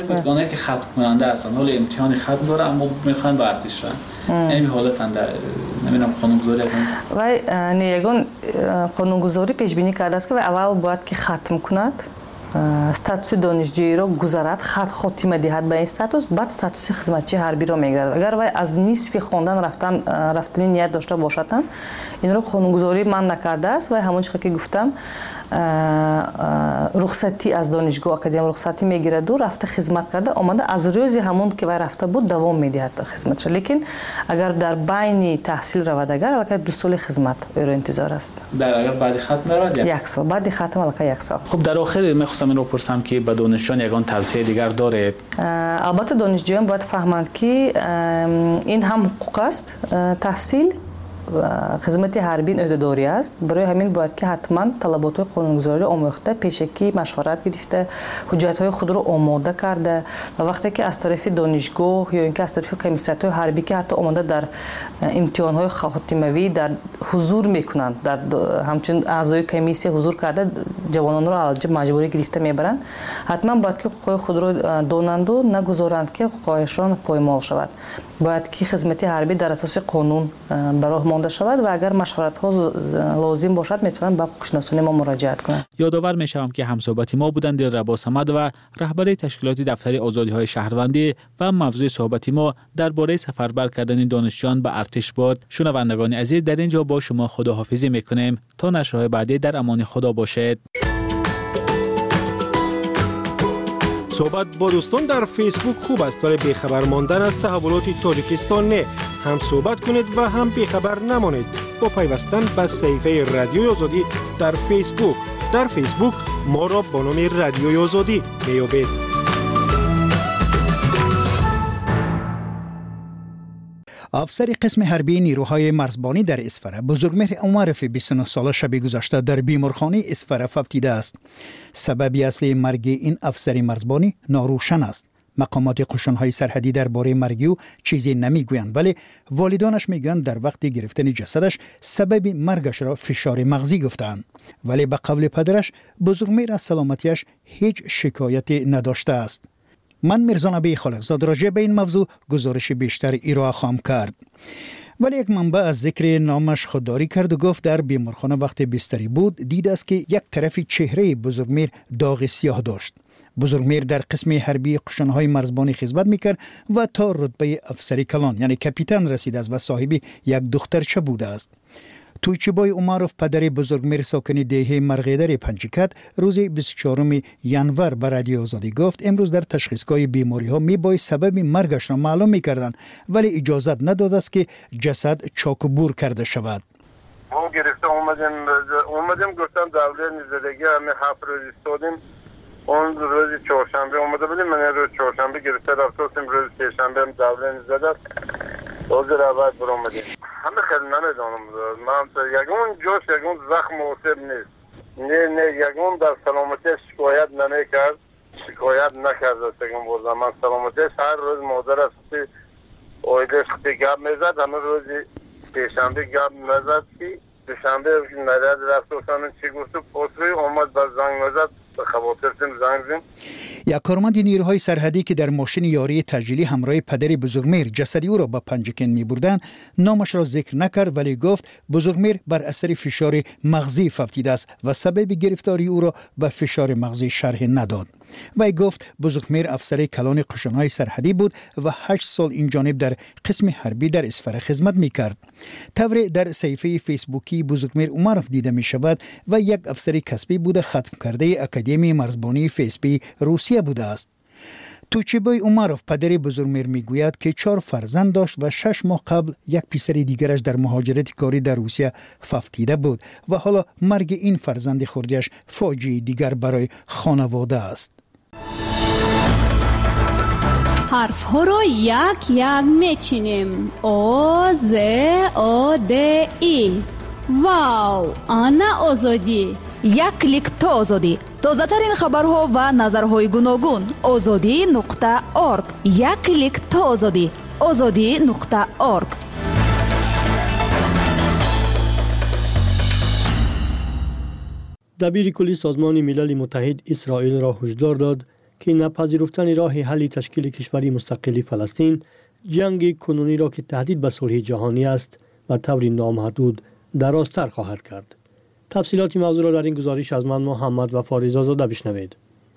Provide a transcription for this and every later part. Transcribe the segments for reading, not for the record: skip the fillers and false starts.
اونایی که ختم کننده هستن حالا امتحان ختم داره اما میخوان به ارتش رن این حالت اند نمیدونم قانونگذاری و نیگون قانونگذاری پیش بینی کرده است که اول باید که ختم کند استاتوس دانشجویی را گذارد خاتمه دهد به این استاتوس بعد استاتوس خدمتچی حربی را میگیرد اگر وای از نصف خواندن رفتن نیت داشته باشد این را قانونگذاری من نکرده است و همون چیزی که گفتم رخصتی از دانشگاه اکادمی رخصتی میگیرد و رفته خدمت کرده آمده از روزی همون که وای رفته بود دوام میدهد خدمتش لیکن اگر در بین تحصیل رود اگر البته 2 سال خدمت او را انتظار است اگر بعد ختم رود 1 سال بعد ختم البته 1 سال. خب در آخر میخواستم این رو پرسم که به دانشجویان یگان توصیه دیگر دارید؟ البته دانشجویان باید فهمند که این هم حقوق است تحصیل خدمت حربی عهده‌داری است برای همین باید که حتما طلبات قانونگذاری آموخته پیشکی مشورت گرفته حجت‌های خود رو آماده کرده و وقتی که از طرف دانشگاه یا اینکه از طرف کمیسیون حربی که حتی آماده در امتحان‌های خاتمه‌ای در حضور میکنند در همچنین اعضای کمیسیون حضور کرده جوانان رو علاوه مجبوری گرفته میبرند حتما باید که حقوق خود رو دانند و نگذارند که حقوقشان پایمال شود باید که خدمت حربی در اساس قانون برای مانده شود و اگر مشورت ها لازم باشد میتونن به حقوق‌شناسان ما مراجعت کنند. یادآور میشوم که همصحبت ما بودند دلربا صمد و رهبر تشکیلات دفتر آزادی‌های شهروندی و موضوع صحبت ما درباره سفربر کردن دانشجویان به ارتش بود. شنوندگان عزیز در اینجا با شما خداحافظی میکنیم تا نشرهای بعدی در امان خدا باشید. صحبت با دوستان در فیسبوک خوب است ولی بیخبر ماندن از تحولات تاجیکستان نه. هم صحبت کنید و هم بیخبر نمانید با پیوستن به صفحه رادیوی آزادی در فیسبوک. در فیسبوک ما را با نام رادیوی آزادی میابید. افسر قسم حربی نیروهای مرزبانی در اسفره بزرگمهر عمرف 29 ساله شب گذشته در بیمارخانه اسفره فوتیده است. سبب اصلی مرگ این افسر مرزبانی ناروشن است. مقامات قشون‌های سرحدی درباره مرگ او چیزی نمیگویند ولی والدانش میگویند در وقت گرفتن جسدش سبب مرگش را فشار مغزی گفتند ولی به قول پدرش بزرگمهر از سلامتیش هیچ شکایتی نداشته است. من میرزا نبی خالقزاد راجع به این موضوع گزارش بیشتر ارائه خواهم کرد. ولی یک منبع از ذکر نامش خودداری کرد و گفت در بیمارخانه وقت بستری بود دید است که یک طرف چهره بزرگمهر داغ سیاه داشت. بزرگمهر در قسم حربی قشون‌های مرزبانی خدمت میکرد و تا رتبه افسری کلان یعنی کاپیتان رسیده است و صاحب یک دخترچه بوده است. تویچبای عمرف پدر بزرگمهر ساکن دهه مرغیدر پنجکت روز 24 ینور به رادیو آزادی گفت امروز در تشخیصگاه بیماری ها میباید سبب مرگش را معلوم میکردند ولی اجازت نداده است که جسد چاک و بور کرده شود. ما گرفته اومدیم گفتم دولت زدگی همه 7 روز استادیم اون روز چهارشنبه اومده بودیم من روز چهارشنبه گرفته رفتیم روز سه‌شنبه هم دولت زدد روز بعد برام اومدیم همه خیلی نمیدونم من یگون جوش یگون زخم موثر نیست نه یگون در سلامتیش شکایت نمیکرد شکایت نکرد یگون بود من سلامتیش هر روز مادر است اویدش خطی گب میزد همه روزی سه‌شنبه گب میزد که دوشنبه نداد رفتم چی گفت پوتری اومد باز زنگ میزد یک کارمند نیروهای سرحدی که در ماشین یاری تجلیلی همراه پدر بزرگمهر جسدی او را به پنجکن می‌بردند نامش را ذکر نکرد ولی گفت بزرگمهر بر اثر فشار مغزی فوتیده است و سبب گرفتاری او را به فشار مغزی شرح نداد. وی گفت بزرگمهر افسر کلان قشون‌های سرحدی بود و 8 سال این جانب در قسم حربی در اسفره خدمت می‌کرد. طور در صفحه فیسبوکی بزرگمهر عمرف دیده می‌شود و یک افسر کسبی بوده ختم کرده اکادمی مرزبانی فیسبی روسیه بوده است. توچیبای عمرف پدر بزرگمهر میگوید که 4 فرزند داشت و 6 ماه قبل یک پسر دیگرش در مهاجرت کاری در روسیه فوتیده بود و حالا مرگ این فرزند خردیش فاجعه دیگر برای خانواده است. حرف ها رو یک یک میچینیم. او ز او د ای. واو، آنا آزادی. یک کلیک تا آزادی. تازه ترین خبرها و نظرهای گوناگون. azadi.org. یک کلیک تا آزادی. azadi.org. دبیر کلی سازمان ملل متحد اسرائیل را هشدار داد که نپذیرفتن راه حل تشکیل کشوری مستقل فلسطین جنگ کنونی را که تهدید به صلح جهانی است و طوری نامحدود درازتر خواهد کرد. تفصیلات موضوع را در این گزارش از من محمد و فاریزاده بشنوید.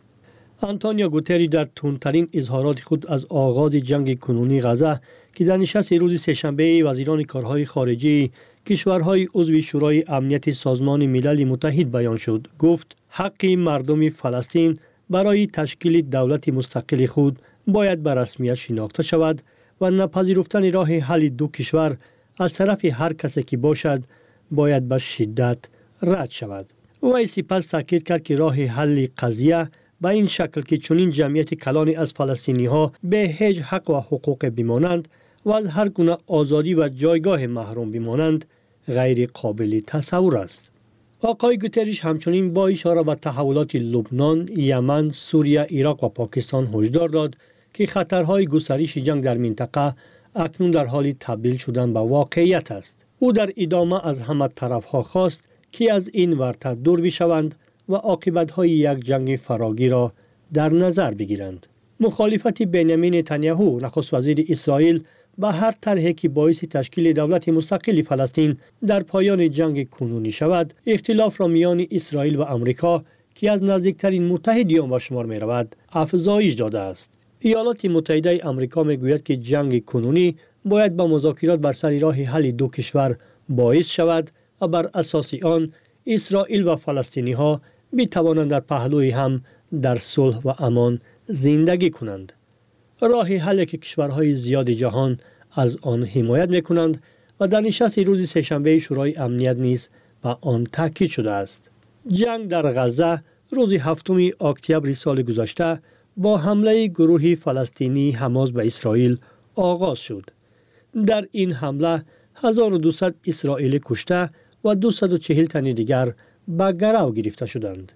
آنتونیو گوتری در تندترین اظهارات خود از آغاز جنگ کنونی غزه که در نشست روز سه‌شنبه وزیران کارهای خارجی کشورهای عضو شورای امنیت سازمان ملل متحد بیان شد، گفت حق مردم فلسطین برای تشکیل دولت مستقل خود باید به رسمیت شناخته شود و نپذیرفتن راه حل دو کشور از طرف هر کسی که باشد باید به شدت رد شود. وی سپس تاکید کرد که راه حل قضیه به این شکل که چنین جمعیت کلانی از فلسطینی ها به هیچ حق و حقوق بمانند و از هر گونه آزادی و جایگاه محروم بمانند غیر قابل تصور است. آقای گوتریش همچنین با اشاره به تحولات لبنان، یمن، سوریه، عراق و پاکستان هشدار داد که خطرهای گسترش جنگ در منطقه اکنون در حال تبدیل شدن به واقعیت است. او در ادامه از همه طرفها خواست که از این ورطه دور بشوند و عاقبت‌های یک جنگ فراگیر را در نظر بگیرند. مخالفت بنیامین نتانیاهو نخست وزیر اسرائیل به هر طرحی که باعث تشکیل دولت مستقل فلسطین در پایان جنگ کنونی شود، اختلاف را میان اسرائیل و آمریکا که از نزدیکترین متحدان به شمار می رود، افزایش داده است. ایالات متحده آمریکا می گوید که جنگ کنونی باید با مذاکرات بر سر راه حل دو کشور باعث شود و بر اساس آن اسرائیل و فلسطینی ها بتوانند در پهلوی هم در صلح و امان زندگی کنند. راه حلی که کشورهای زیاد جهان از آن حمایت می‌کنند و در نشست روز سه‌شنبه شورای امنیت نیز به آن تاکید شده است. جنگ در غزه روز 7 اکتبر سال گذشته با حمله گروه فلسطینی حماس به اسرائیل آغاز شد. در این حمله 1200 اسرائیلی کشته و 240 تن دیگر به گرو گرفته شدند.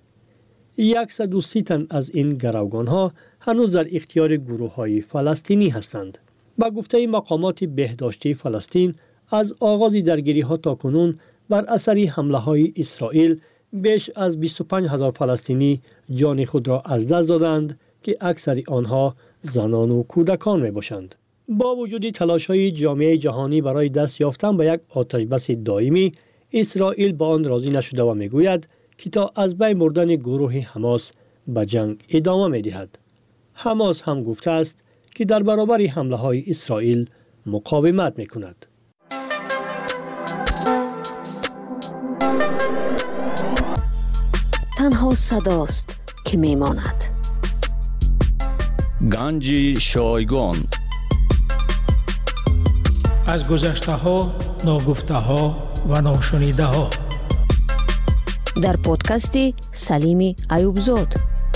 130 تن از این گروگان‌ها هنوز در اختیار گروه‌های فلسطینی هستند. با گفته مقامات بهداشتی فلسطین از آغاز درگیری‌ها تا کنون بر اثر حمله‌های اسرائیل بیش از 25000 فلسطینی جان خود را از دست دادند که اکثر آنها زنان و کودکان می‌باشند. با وجود تلاش‌های جامعه جهانی برای دست یافتن به یک آتش‌بس دائمی، اسرائیل با آن راضی نشده و می‌گوید که تا از بین بردن گروه حماس به جنگ ادامه می‌دهد. حماس هم گفته است که در برابر حمله‌های اسرائیل مقاومت می‌کند. تنها صداست که می‌ماند. گنج شایگان از گذشته‌ها، ناگفته‌ها و ناشنیده‌ها در پادکستی سلیمی ایوبزاد.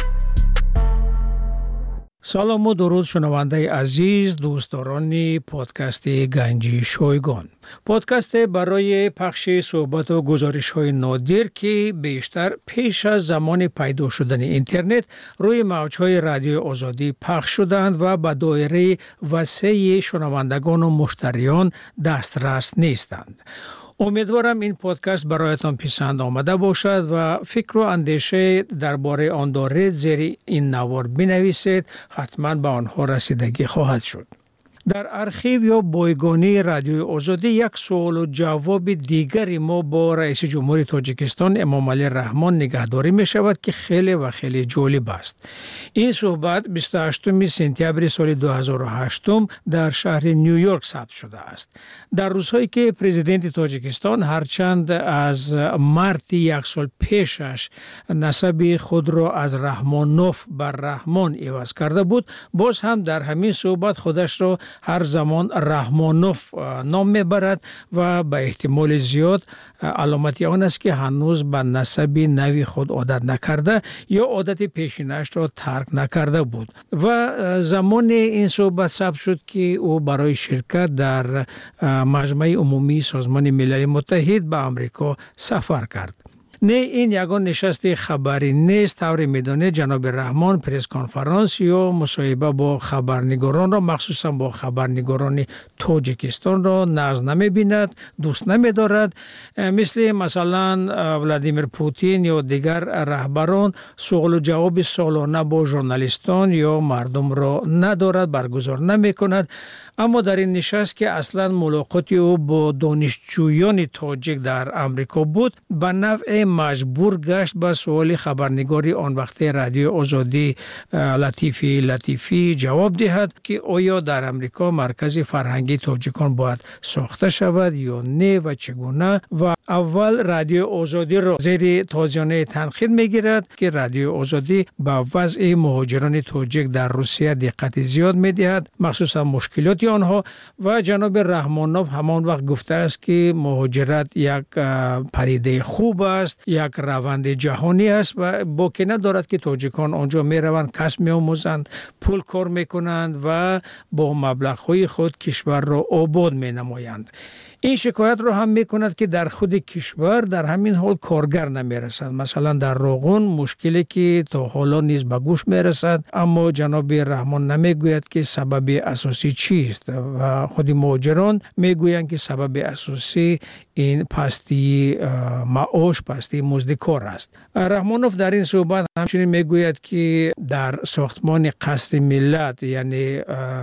سلام و درود شنونده عزیز، دوستداران پادکست گنج شایگان. پادکست برای پخش صحبت و گزارش‌های نادر که بیشتر پیش از زمان پیدا شدن اینترنت روی موج‌های رادیو آزادی پخش شدند و به دایره وسیع شنوندگان و مشتریان دسترس نیستند. امیدوارم این پادکست برایتان پسند آمده باشد و فکر و اندیشه درباره آن دارید زیر این نوار بنویسید، حتما به آنها رسیدگی خواهد شد. در ارشیو یا بایگانی رادیو آزادی یک سوال و جواب دیگری ما با رئیس جمهوری تاجیکستان امام علی رحمان نگهداری می شود که خیلی جالب است. این صحبت 28 سپتامبر سال 2008 در شهر نیویورک ثبت شده است. در روزهایی که پرزیدنت تاجیکستان هرچند از مارت یک سال پیشش نسب خود را از رحمانوف بر رحمان عوض کرده بود، باز هم در همین صحبت خودش را هر زمان رحمانوف نام میبرد و به احتمال زیاد علامت آن است که هنوز به نسب نوی خود عادت نکرده یا عادت پیشینش را ترک نکرده بود و زمان این صحبت ثبت شد که او برای شرکت در مجمع عمومی سازمان ملل متحد به آمریکا سفر کرد. نه این یگان نشست خبری نیست. طوری میدانه جناب رحمان پرس کنفرانس یا مصاحبه با خبرنگاران را مخصوصا با خبرنگاران تاجیکستان را ناز نمی‌بیند، دوست نمی‌دارد. مثلا ولادیمیر پوتین یا دیگر رهبران سوال و جواب سالانه با ژورنالیستان یا مردم را ندارد، برگزار نمی‌کند. اما در این نشست که اصلا ملاقاتی او با دانشجویان تاجیک در امریکا بود، به نوع مجبور گشت به سوال خبرنگاری آن وقت رادیو آزادی لطیفی جواب دهد که آیا در امریکا مرکز فرهنگی تاجیکان باید ساخته شود یا نه و چگونه. و اول رادیو آزادی را زیر تازیانه تنقید میگیرد که رادیو آزادی به وضع مهاجران تاجیک در روسیه دقت زیاد میدهد، مخصوصا مشکلات آنها. و جناب رحمانوف همان وقت گفته است که مهاجرت یک پدیده خوب است، یک روند جهانی است و باکی ندارد که تاجیکان آنجا می روند، کسب می آموزند، پول کار می کنند و با مبلغ‌های خود کشور را آباد می نمایند. این شکایت را هم می کند که در خود کشور در همین حال کارگر نمی رسد. مثلا در روغن مشکلی که تا حالا نیز به گوش می رسد، اما جناب رحمان نمی گوید که سبب اساسی چیست و خود مهاجران می گویند که سبب اساسی این پستی معاش، پستی مزد کار است. رحمانوف در این صحبت همچنین می گوید که در ساختمان قصر ملت یعنی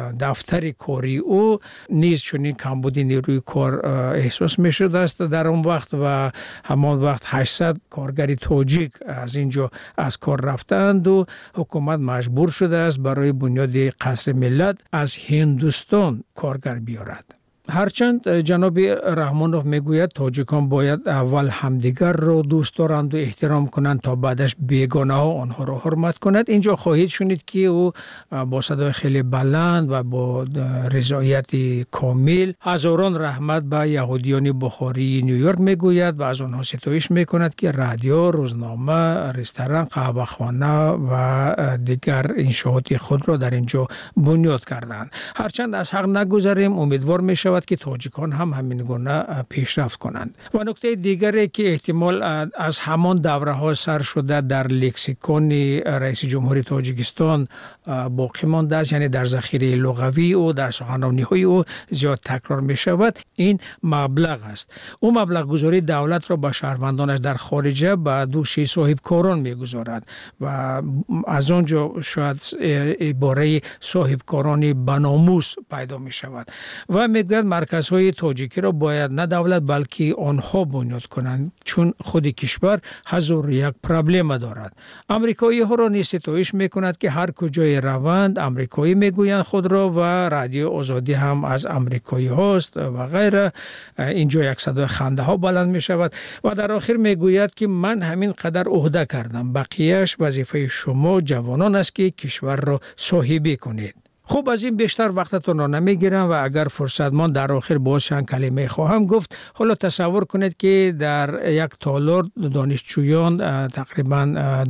دفتر کاری او نیز چنین کمبود نیروی کار احساس می شده است در اون وقت و همان وقت 800 کارگر تاجیک از اینجا از کار رفتند و حکومت مجبور شده است برای بنیاد قصر ملت از هندوستان کارگر بیارد. هرچند جناب رحمانوف میگوید تاجیکان باید اول همدیگر را دوست دارند و احترام کنند تا بعدش بیگانه ها آنها را حرمت کند. اینجا خواهید شنید که او با صدای خیلی بلند و با رضایت کامل هزاران رحمت به یهودیان بخاری نیویورک میگوید و از آنها ستایش میکند که رادیو، روزنامه، رستوران، قهوه‌خانه و دیگر انشاءات خود را در اینجا بنیاد کردند. هرچند از حق نگذریم، امیدوار میشود که تاجیکان هم همین گونه پیشرفت کنند. و نکته دیگری که احتمال از همان دوره ها سر شده در لکسیکون رئیس جمهوری تاجیکستان باقی مانده است، یعنی در ذخیره لغوی او در سخنرانی های او زیاد تکرار می شود، این مبلغ است. او مبلغ گذاری دولت را به شهروندانش در خارجه به دوش صاحبکاران می گذارد و از آنجا شاید عباره صاحبکاران بناموس پیدا می شود و میگوید مرکزهای تاجیکی را باید نه دولت بلکه آنها بنیاد کنند، چون خود کشور هزار یک پرابلم دارد. امریکایی ها را نیز ستایش میکند که هر کجای روند امریکایی میگویند خود را و رادیو آزادی هم از امریکایی هاست و غیره. اینجا یک صدای خنده ها بلند می شود و در آخر میگوید که من همین قدر عهده کردم، بقیهش وظیفه شما جوانان است که کشور را صاحبی کنید. خوب، از این بیشتر وقتتون را نمیگیرم و اگر فرصت ماند در آخر باز چند کلمه خواهم گفت. حالا تصور کنید که در یک تالار دانشجویان تقریبا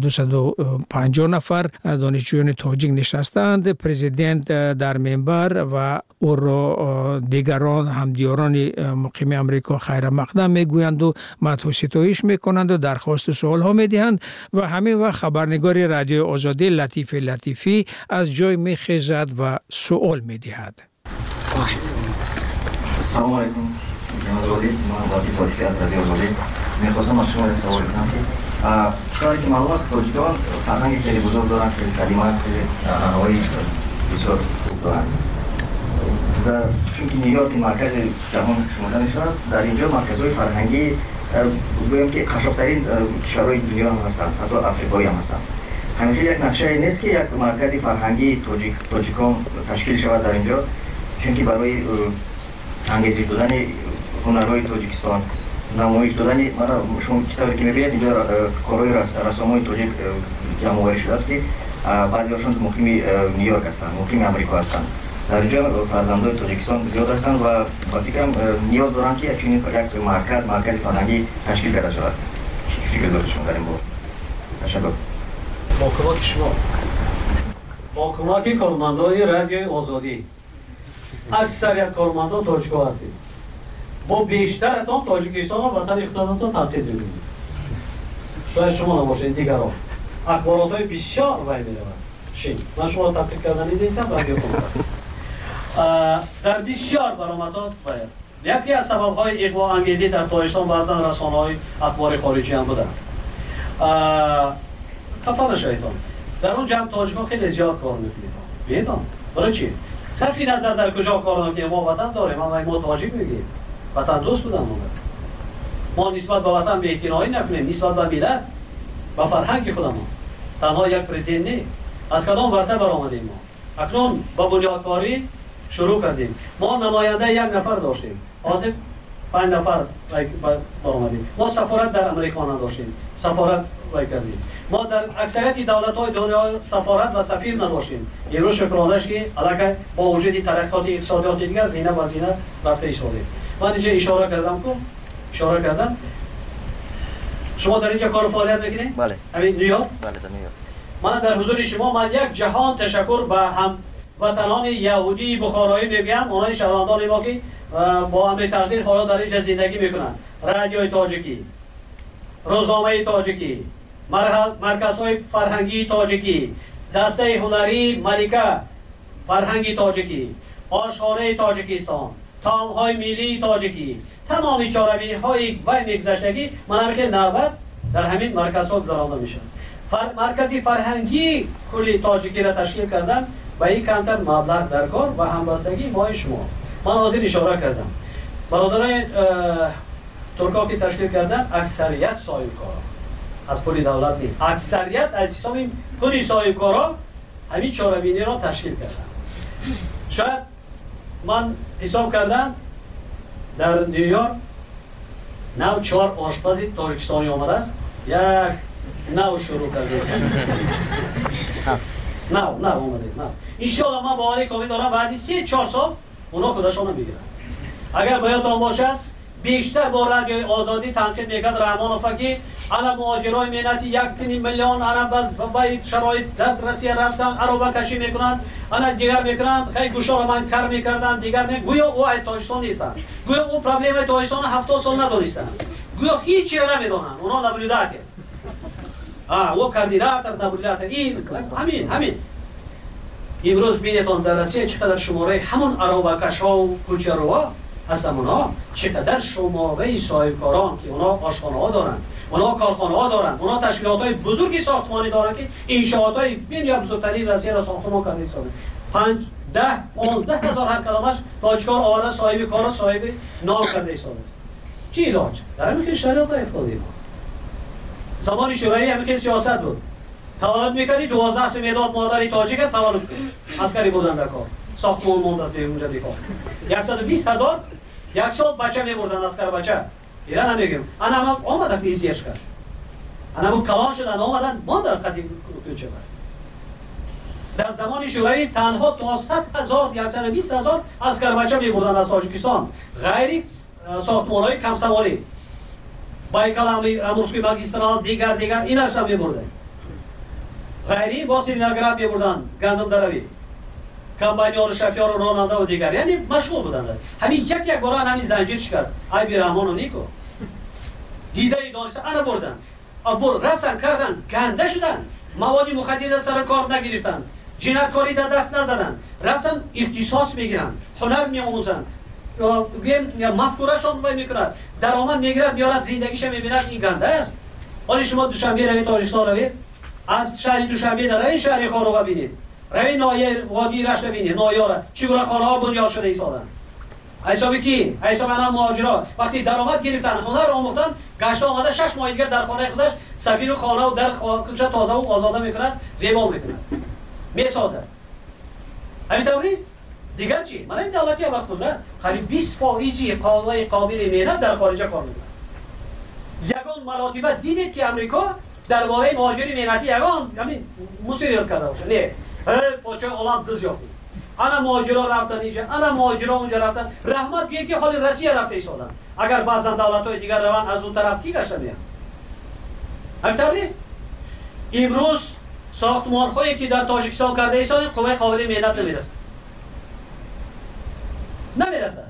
250 نفر دانشجویان تاجیک نشستند، پرزیدنت در منبر و او را دیگران همدیاران مقیم امریکا خیر مقدم میگویند و مدح و ستایش میکنند و درخواست و سوال ها میدهند و همین وقت خبرنگار رادیو آزادی لطیفی از جای میخیزد و سوال میدهد. سلام علیکم جناب وزیر، من وقتی فاطمی از رادیو آزادی میخواستم از شما یک سوال کنم که کاری که معلوم است تاجیکان فرهنگ خیلی بزرگ دارند، خیلی کلمات، خیلی انواع بسیار خوب دارند و چون که نیویورک مرکز جهان شمرده میشود، در اینجا مرکزهای فرهنگی گویم که قشنگترین کشورهای دنیا هم هستند، حتی افریقایی هم هستند. همین خیلی یک نقشه نیست که یک مرکز فرهنگی تاجیکان تشکیل شود در اینجا، چون که برای انگیزش دادن هنرهای تاجیکستان، نمایش دادن شما چطوری که میبینید اینجا کارهای رسامای تاجیک جمع‌آوری شده است که بعضی هاشون مقیم نیویورک هستند، مقیم امریکا هستند. در اینجا فرزندان تاجیکستان زیاد هستند و با فکرم نیاز دارند که چنین یک مرکز فرهنگی تشکیل کرده شود. چی فکر دارید شما در این باره؟ تشکر. با کمک شما، با کمک کارمندان رادیو آزادی، اکثریت کارمندان تاجیک‌ها هستید. با بیشتر تاجیکستان و وطن اقتصادتان تحقیق می‌کنید. شاید شما نباشید دیگران اخبارات‌های بسیار وای می‌رود. من شما را تبلیغ کردن نیستم رادیو کنم. در بسیار برآمدات وای است. یکی از سبب‌های اغوا انگیزی در تاجیکستان بعضا رسانه‌های اخبار خارجی هم بودند. خفا نشویدان. در اون جمع تاجیک‌ها خیلی زیاد کار می‌کنید. بیدان. برای چی؟ صرفی نظر در کجا کار می‌کنیم ما وطن داریم. ما تاجیک میگیم. وطن دوست بودن ما نسبت به وطن بی‌اعتنایی نکنیم، نسبت به ملت و فرهنگ خودمون. تنها یک پرزیدنت نه. از کدام ورطه برآمدیم ما. اکنون با بنیادکاری شروع کردیم. ما نماینده یک نفر داشتیم. حاضر 5 نفر برآمدیم. ما سفارت در امریکا نداشتیم. سفارت کردیم. ما در اکثریت دولت‌های دنیا سفارت و سفیر نداشتیم. امروز شکرانش که علاقه با وجود ترقیات اقتصادیات دیگر زینه و زینه رفته ایستاده. من اینجا اشاره کردم. شما در اینجا کار و فعالیت می‌کنید؟ بله. همین نیویورک؟ بله در نیویورک. من در حضور شما من یک جهان تشکر به هم وطنان یهودی بخارایی میگم، اونای شهروندان ما که با امر تقدیر حالا در اینجا زندگی میکنن. رادیوی تاجیکی، روزنامه تاجیکی، مرکزهای فرهنگی تاجیکی، دسته هنری ملکه فرهنگی تاجیکی، آشخانه تاجیکستان، طعم‌های ملی تاجیکی، تمامی چاره‌بینی‌های و میگذشتگی من خیلی نوبت در همین مرکزها گذرانده میشن. مرکزی فرهنگی کلی تاجیکی را تشکیل کردن و این کمتر مبلغ در کار و همبستگی ما شما. من حاضر اشاره کردم. برادران ترکا که تشکیل کردن اکثریت صاحبکارا از پول دولت نیست. اکثریت از همین پول صاحبکارا همین چاره‌بینی را تشکیل کردن. شاید من حساب کردم در نیویورک 4 آشپز تاجیکستانی آمده است. یک نو شروع کرده است. نه اومده. انشاءالله من باوری کامل دارم بعد 3-4 سال اونا خودشون میگیرن. اگر باید باشد بیشتر با رادیو آزادی تنقید میکرد رحمان افقی انا مهاجرای ملتی 1 میلیون انا باز باید شرایط در روسیه رفتن عربه کشی میکنن انا دیگر میکنن خیلی گوشا رو من کار میکردن دیگر گویا او تاجیکستان نیستن گویا او پرابلم تاجیکستان 70 سال ندونستن گویا هیچ چیزی نمیدونن اونا نبودات او کاندیدات نبودات این همین امروز بینتون در روسیه چقدر شماره همون عربه کشا و کوچروا هستمونا چقدر شماره صاحبکاران که اونا آشخانه‌ها دارن اونا کارخانه‌ها دارن اونا تشکیلات‌های بزرگی ساختمانی دارن که انشاءات‌های یا بزرگترین روسیه را ساختمان کرده ایستاده 5 10 15 هزار هر کدامش تاجیکار آورده صاحب کار صاحب نام کرده ایستاده چی علاج در همین شرایط افتادیم زمان شوروی همین سیاست بود تولد می‌کردی 12 سه مداد مادر تاجیک تولد عسکری بودن در کار ساختمان موند از اونجا بیکار 120,000 یک سال بچه می‌بردن اسکر بچه ایران نمیگم انا آمده فیزیش کرد انا کلان شدن آمدن ما در قدیم کوچه بود در زمان شوروی تنها 200,000 120,000 اسکر بچه می‌بردن از تاجیکستان غیر ساختمان‌های کم سواری بایکال امورسکی ماگیسترال دیگر ایناش هم می‌بردن غیری با سینگراد می‌بردن گندم دروی کمپانی‌ها شفیار و رونالدو و دیگر یعنی مشغول بودن همین یک بار همین زنجیر شکست ای بی رحمان و نیکو دیده دانشگاه انا بردن ابر رفتن کردن گنده شدن مواد مخدر سر کار نگرفتن جنایتکاری در دست نزدن رفتن اختصاص میگیرن هنر میآموزن یا مفکورهشون میکنن درآمد میگیرن میارن زندگیش میبینن این گنده است ولی شما دوشنبه روی تاجیکستان روید از شهر دوشنبه در این شهر خاروغا ببینید روی نایه وادی رشت ببینید نایاره چگونه خانه‌ها بنیاد شده ایستادن حسابی کی حساب انا مهاجرات وقتی درآمد گرفتن هنر آموختن گشت آمده 6 ماه دیگه در خانه خودش سفیر و خانه و در کوچه تازه و آزاده میکنند زیبا میکنند میسازد همین طوری دیگر چی من این دولتی وقت خودم قریب 20% قابل مهنت در خارج کار میکنند یگان مراتبه دیدید که امریکا درباره مهاجری مهنتی یگان یعنی مسئولیت کرده باشه نه پاچه اولاد دز یافت انا مهاجرا رفتن اینجا انا مهاجرا اونجا رفتن رحمت بیه که حال روسیه رفته ایستادن اگر بعضا دولت‌های دیگر روان از اون طرف کی گشته میان همینطور نیست امروز ساختمان‌هایی که در تاجیکستان کرده ایستادن قوه قابل مهنت نمیرسه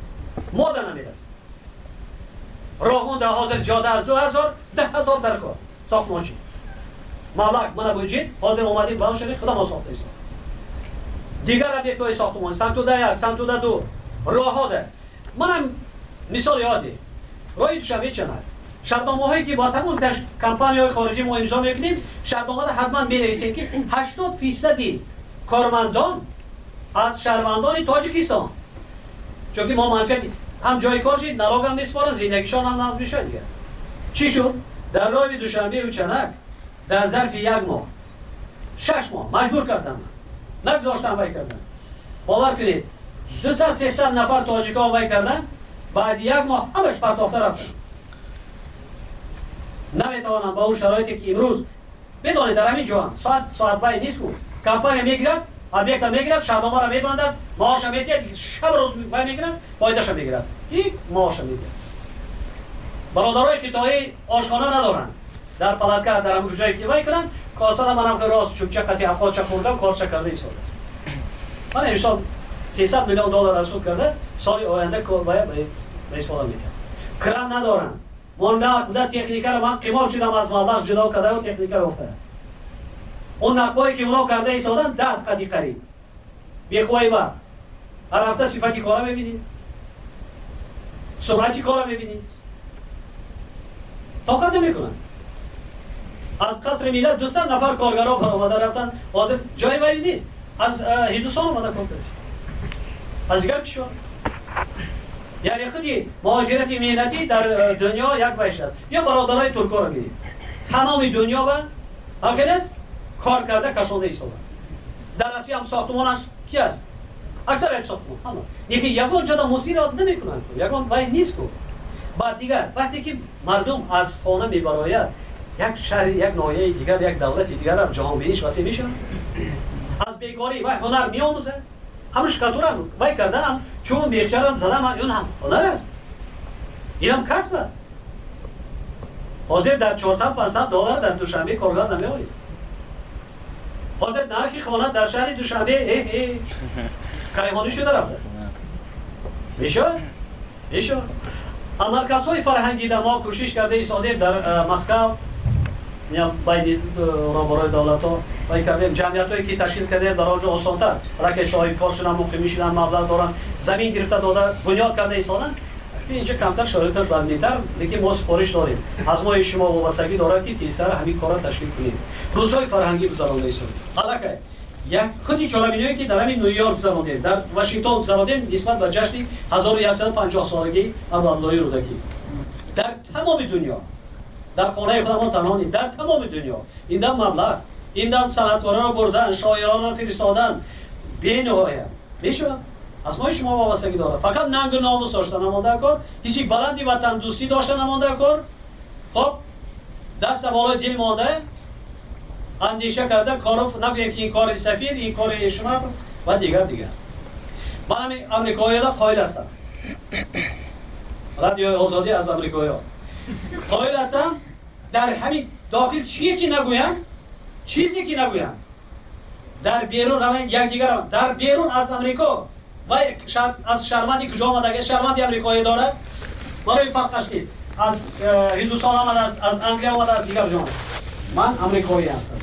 ماده نمیرسه راهون در حاضر جاده از 2000 10,000 در کار ساختمان چی مبلغ من بودجه حاضر اومدیم بلند شدیم خودم ساخته ایست دیگر ابیکت‌های ساختمان سمتوده 1 سمتوده 2 راه‌ها ده منم مثال یادی راهی دوشنبه چنل شرطنامه‌هایی که با تمام کمپانی‌های خارجی ما امضا می‌کنیم شرطنامه حتما می‌نویسیم که 80% کارمندان از شهروندان تاجیکستان چون که ما منفعت هم جای کار شد نلاگ هم میسپارن زندگیشان هم نظم میشه دیگه چی شد؟ در راه دوشنبه و چنک در ظرف 1 ماه 6 ماه مجبور کردم نگذاشتم وای کردن باور کنید 200-300 نفر تاجیکا وای کردن بعد 1 ماه همش پرداخته رفتن نمیتوانم با اون شرایطی که امروز بدانید در همین جهان ساعت باید نیست کو کمپانی میگیرد ابیکت میگیرد شبنامه را میبندد معاش میدهد شب روز میگیرد فایدهش میگیرد این معاش میده برادرای خطایی آشخانه ندارن در پلاتکا در همون جایی که وای کنن کاسه منم که راست چوبچه قطعی افقاچه خوردم کارش کرده ایسال من امسال 300 میلیون دلار رسول کرده سال آینده باید به استفاده میکنم کرم ندارن من تکنیکه رو من قیمت شدم از مبلغ جدا کرده و تکنیکه رو افتاده اون نقبایی که اونا کرده ایستادن 10 قدی قریب بیخواهی با هر هفته صفتی کارا ببینید سرعتی کارا ببینید طاقت نمیکنن از قصر ملت 200 نفر کارگرها برآمده رفتن حاضر جای وری نیست از هندوستان اومده کار کرد از دیگر کشور یعنی خودی مهاجرت مهنتی در دنیا یک وجه است یا برادرای ترکا رو میدید تمام دنیا با حقیقت کار کرده کشانده ایستادن در آسیا هم ساختمانش کی است اکثر ساختمان همه یکی یگان جدا مسیر نمیکنن یگان وای نیست کو بعد دیگر وقتی که مردم از خانه میبراید یک شهر یک ناحیه دیگر یک دولت دیگر هم جهان بینیش وسیع میشه از بیکاری و هنر میآموزه همش کاتورن وای کردن چون بیچاره‌ام زدم اون هم هنر است اینم کسب است حاضر در 400-500 دلار در دوشنبه کارگر نمیآید حاضر نرخی خانه در شهر دوشنبه کیهانی شده رفته میشه مرکزهای فرهنگی در ما کوشش کرده ایستادیم در مسکو یا باید برای دولت ها باید کردیم جمعیت هایی که تشکیل کرده در آنجا آسان‌تر برای صاحب کار شدن مقیم شدن مبلغ دارن زمین گرفته داده بنیاد کرده ایستادن اینجا کمتر شرایط بندی‌تر لیکن ما سفارش داریم از ما شما وابستگی دارد که تیزتر همین کارا تشکیل کنیم روزهای فرهنگی گذرانده ایستادیم البته یک خودی چالبینایی که در همین نیویورک گذراندیم در واشنگتن گذراندیم نسبت به جشن 1150 سالگی عبدالله رودکی در تمام دنیا در خانه خودمان تنها نیست در تمام دنیا این دم مبلغ این دم صنعتکاران را بردن شاعران را فرستادن بی‌نهایت میشه از ما شما وابستگی داره فقط ننگ و ناموس داشتن نمانده کار کسی بلندی وطن دوستی داشتن نمانده کار خب دست بالای دل مانده اندیشه کرده کارو نگویم که این کار سفید این کار اشمت و دیگر من همین امریکایی ها قائل هستم رادیو آزادی از امریکایی هست قائل هستم در همین داخل چیزی که نگویم در بیرون همین یک دیگر هم در بیرون از امریکا و از شهروندی کجا آمده شهروندی امریکایی داره برای فرقش نیست از هندوستان آمده از انگلیس آمده از دیگر جهان من امریکایی هستم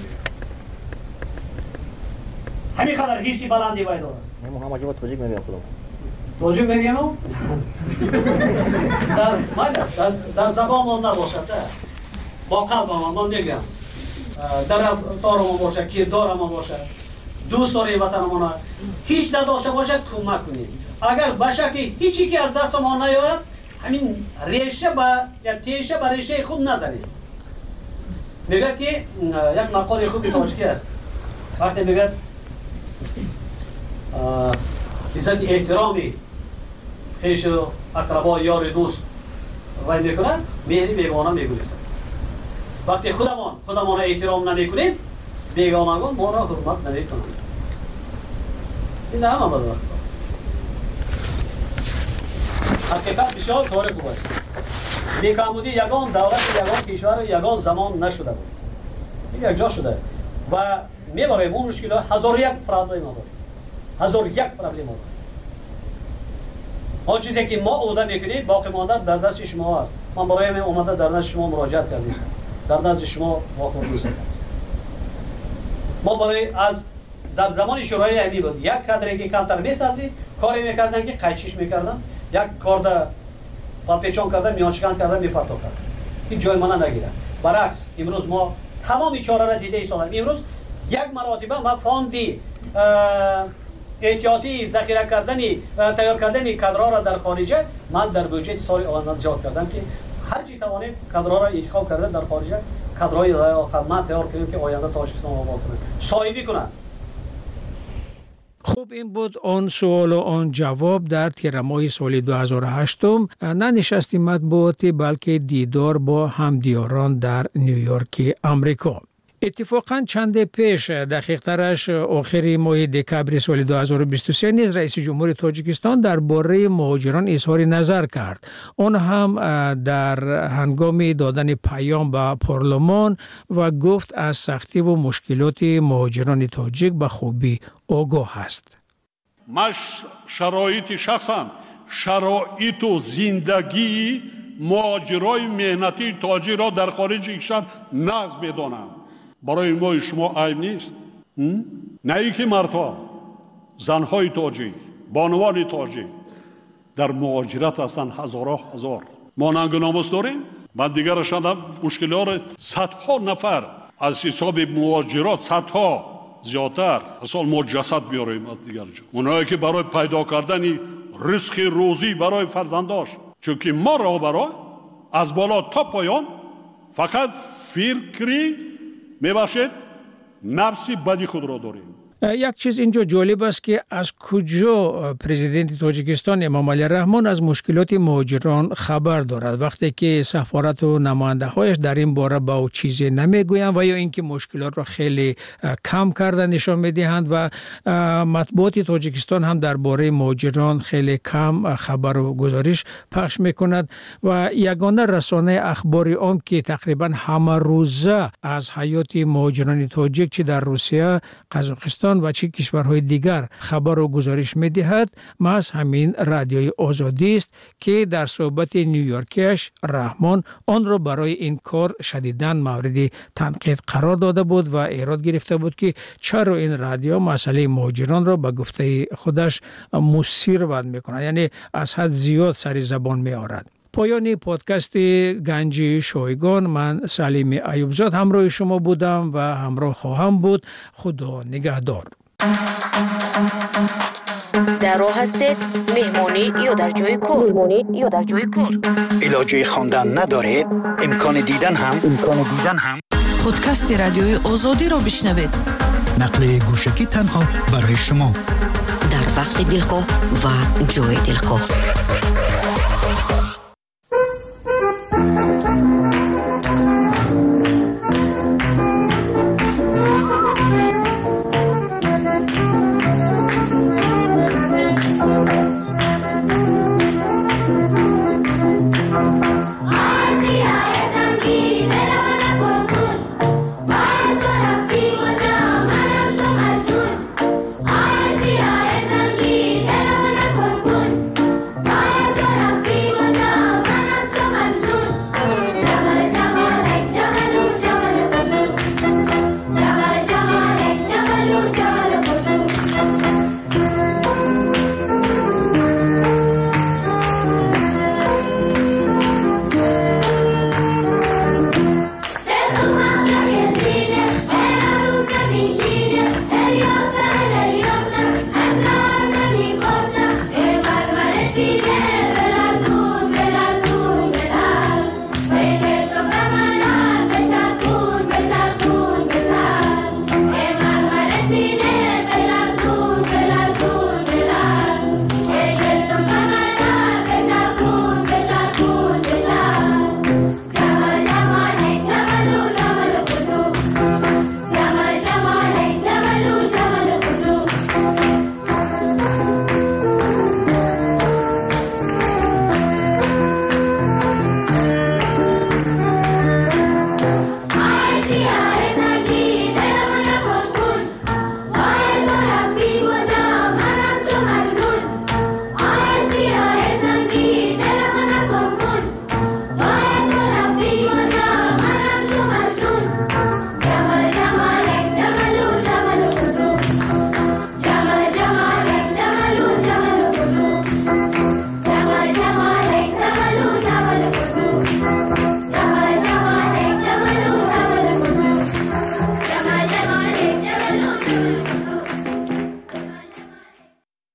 همین خاطر حسی بلندی باید داره هم اگه با توجیک میگم خودم توجیک میگم در زبان من نباشد با قلبم من میگم در رفتارم باشه کردارم باشه دوست داری وطنمون هیچ نداشته باشد کمک کنید اگر باشه که هیچی که از دست ما نیاید همین ریشه یا تیشه به ریشه خود نزنید میگه که یک مقاله خوبی تاجیکی است وقتی میگه عزت احترامی خیش اقربا یار دوست وای میکنن مهری بیگانه میگویند وقتی خودمان احترام نمیکنیم بیگانگان ما را حرمت نمیکنند این همه بدن است حقیقت بسیار کار خوب است بیکامودی یگان دولت یگان کشور یگان زمان نشده بود این یک جا شده و میبریم اون مشکل هزار یک پرابلم داریم آن چیزی که ما عهده میکنید باقی مانده در دست شما است من برای من اومده در دست شما مراجعت کردیم در نزد شما واقعا دوست دارم. ما برای از در زمان شورای امی بود یک کادری که کمتر می‌سازید کاری می‌کردن که قیچیش می‌کردن، یک کارد پاپیچون کردن، میانشکن کردن، میپرتاب کردن. این جای ما نگیره. برعکس امروز ما تمام چاره را دیده ایستادیم. امروز یک مراتبه ما فاندی احتیاطی ذخیره کردنی تیار کردنی کادرها را در خارج من در بودجه سال آینده زیاد کردم که هر چی توانید کادرها را انتخاب کردن در خارج کادرهای خدمت تیار کنیم که آینده تاجیکستان آباد کنند، صاحبی کنند. خوب این بود آن سوال و آن جواب در تیر ماه سال 2008 نه نشست مطبوعاتی بلکه دیدار با همدیاران در نیویورک امریکا. اتفاقا چند پیش دقیق ترش آخر ماه دکبر سال 2023 نیز رئیس جمهور تاجیکستان درباره مهاجران اظهار نظر کرد. آن هم در هنگام دادن پیام به پارلمان و گفت از سختی و مشکلات مهاجران تاجیک به خوبی آگاه است. ماش شرایط شخصا شرایط و زندگی مهاجرای مهنتی تاجیک را در خارج کشور نقض بدانم. برای ما شما عیب نیست. نه ای که مردها، زنهای تاجیک، بانوان تاجیک در مهاجرت هستند هزارها هزار. ما ننگ و ناموس داریم. من دیگر شدم مشکلات صدها نفر از حساب مهاجرات صدها زیادتر اصلا ما جسد بیاریم از دیگر جا. اونایی که برای پیدا کردن رزق روزی برای فرزنداش، چون که ما را برای از بالا تا پایان فقط فکری میباشد نفسی بدی خود را داریم. یک چیز اینجا جالب است که از کجا پرزیدنت تاجیکستان امام علی رحمان از مشکلات مهاجران خبر دارد وقتی که سفارت و نماینده هایش در این باره با او چیزی نمیگویند و یا اینکه مشکلات را خیلی کم کرده نشان میدهند و مطبوعات تاجیکستان هم درباره مهاجران خیلی کم خبر و گزارش پخش میکند و یگانه رسانه اخباری عام که تقریبا همه روزه از حیات مهاجران تاجیک چه در روسیه، قزاقستان و چه کشورهای دیگر خبر و گزارش می‌دهد محض همین رادیوی آزادی است که در صحبت نیویورکیش رحمان آن را برای این کار شدیداً مورد تنقید قرار داده بود و ایراد گرفته بود که چرا این رادیو مسئله مهاجران را به گفته خودش مثیر بند می‌کند، یعنی از حد زیاد سر زبان می‌آورد. پایان پادکست گنج شایگان، من سلیم ایوبزاد همراه شما بودم و همراه خواهم بود. خدا نگهدار. در راه هستید مهمانی یا در جای کار علاجه خواندن ندارید امکان دیدن هم پادکست رادیوی آزادی را بشنوید. نقل گوشکی تنها برای شما در وقت دلخواه و جای دلخواه.